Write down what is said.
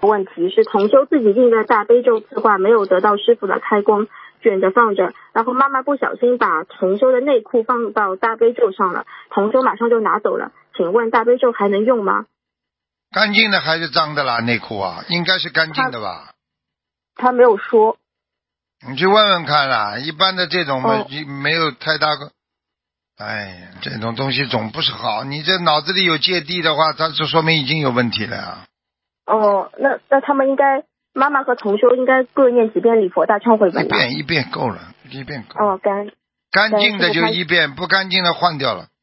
问题是同修自己印的大悲咒字画没有得到师傅的开光，卷着放着，然后妈妈不小心把同修的内裤放到大悲咒上了，同修马上就拿走了，请问大悲咒还能用吗？ 干净的还是脏的啦？内裤啊，应该是干净的吧？ 他没有说。 你去问问看啦，一般的这种嘛，没有太大个。哎呀，这种东西总不是好。你这脑子里有芥蒂的话，它就说明已经有问题了呀。 那他们应该妈妈和同修应该各念几遍礼佛大忏悔文呢？ 一遍够了，一遍够了。干净的就一遍，不干净的换掉了。